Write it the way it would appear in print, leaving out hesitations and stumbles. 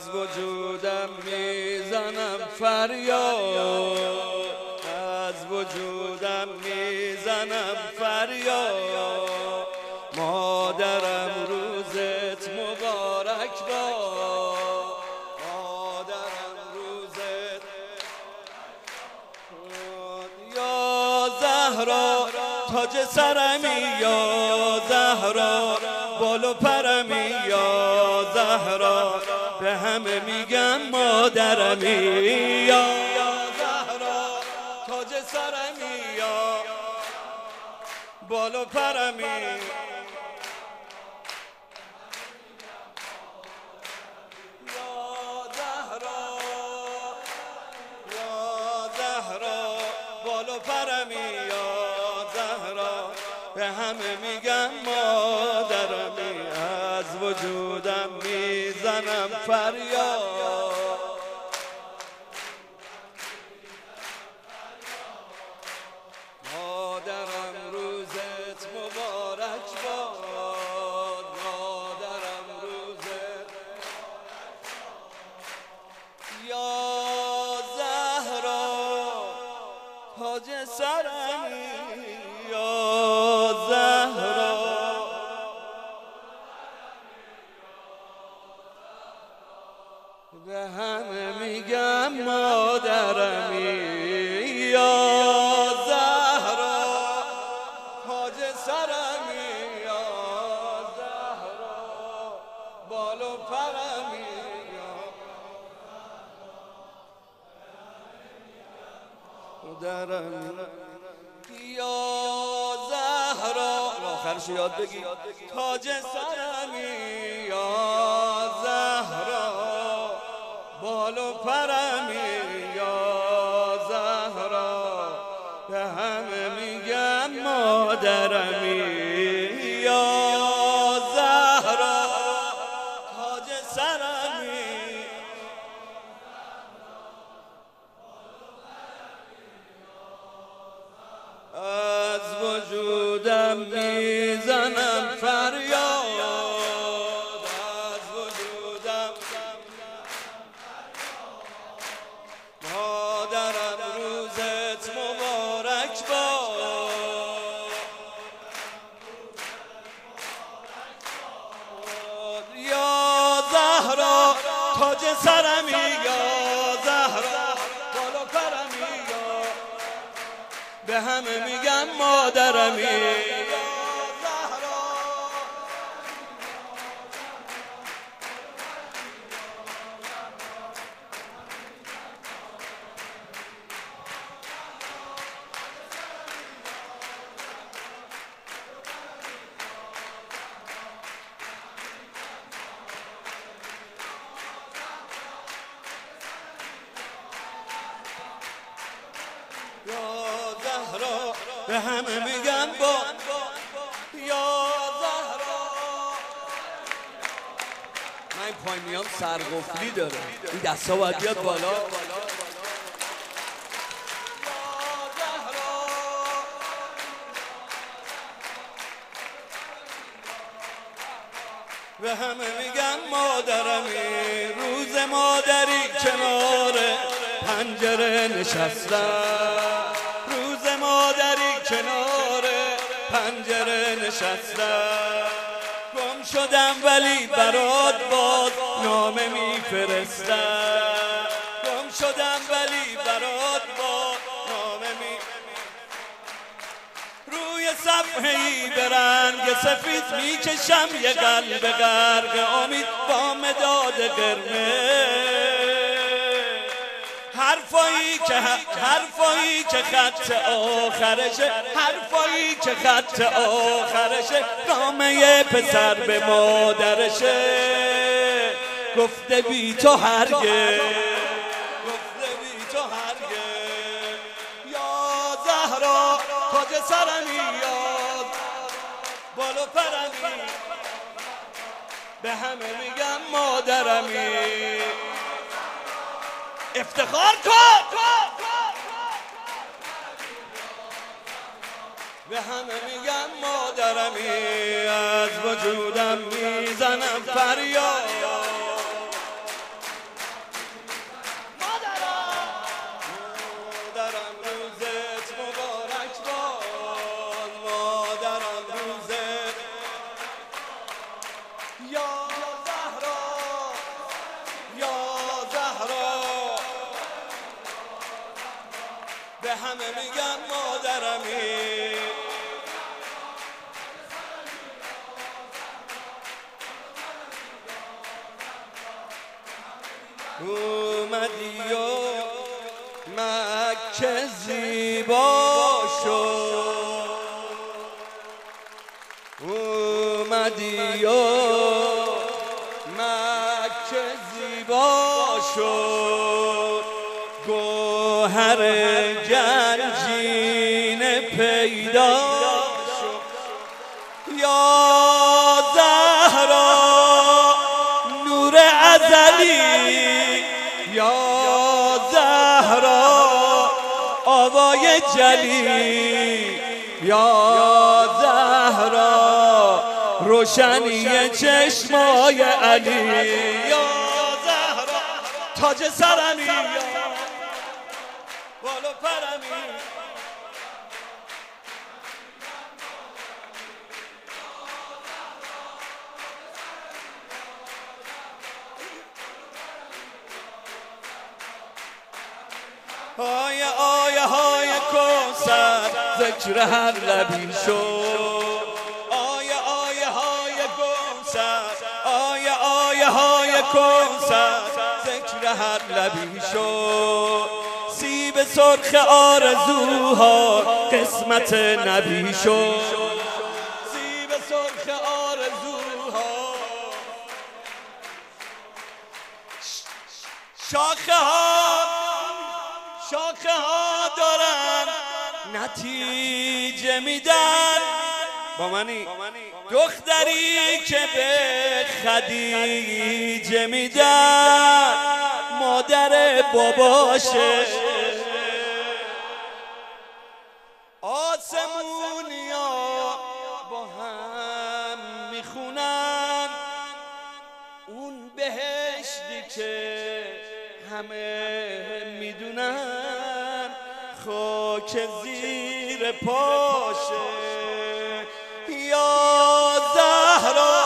وجودم میزنم فریاد، از وجودم میزنم فریاد. مادرم روزت مبارک باد، مادرم روزت یا زهرا تاج سرمی، یا زهرا بال و پرمی، یا زهرا به همه میگم مادرمی. یا زهرا تاج سرمی، یا بال و پرمی، یا زهرا بال و پرمی، یا زهرا به همه میگم مادرمی. از وجودم میزنم فریاد، مادرم روزت مبارک باد، مادرم روزت یا زهرا تاج سرمی، یا زهرا به همه میگم مادرمی. یا زهرا تاج سرمی، یا زهرا بال و پرمی، مادرمی. یا زهرا آخرش یاد بگی تاج سرمی، یا زهرا بال و پرمی، یا زهرا به همه میگم مادرمی. یا زهرا تاج سرمی، از وجودم میزنم فریاد، از وجودم مادرم روزت مبارک باد، یا زهرا تاج سرمی، یا زهرا بال و پرمی، یا به همه میگم مادرمی. یا زهرا به همه میگم با، یا زهرا. من این پای میام سرقفلی داره، این دستا باید بیاد بالا. یا زهرا به همه میگم مادرمی. روز مادری کنار پنجره نشستم، روز مادری کنار پنجره نشستم. گم شدم ولی برات باز نامه میفرستم، گم شدم ولی برات باز نامه روی صفحه‌ای به رنگ سفید میکشم یه قلب غرق امید با مداد قرمز. حرفایی که خط آخرشه، حرفایی که خط آخرشه نامه پسر به مادرشه. گفته بی تو هرگز، گفته بی تو هرگز. یا زهرا تاج سرمی، یا بال و پرمی، به همه میگم مادرمی. افتخار کن، به همه میگم مادرمی. از وجودم میزنم فریاد، همه میگن مادرمی. اومدی و مکه زیبا شد، اومدی و مکه زیبا شد، گوهر گنجینه پیدا شد. یا زهرا نور ازلی، یا زهرا آوای جلی، یا زهرا روشنی چشمای علی، یا زهرا تاج سرمی، یا بالو پرمی. آیه های کوثر ذکر هر لبی شد، آیه های کوثر، آیه های کوثر ذکر هر لبی شد. سیب سرخ آرزوها قسمت نبی شد، سیب سرخ آرزوها. شاخه ها دارن نتیجه میدن، با منی دختری که به خدیجه میدن مادر باباشه. آسمونیا با هم میخونن اون بهشتی که همه میدونن خاک زیر پاشه. یا زهرا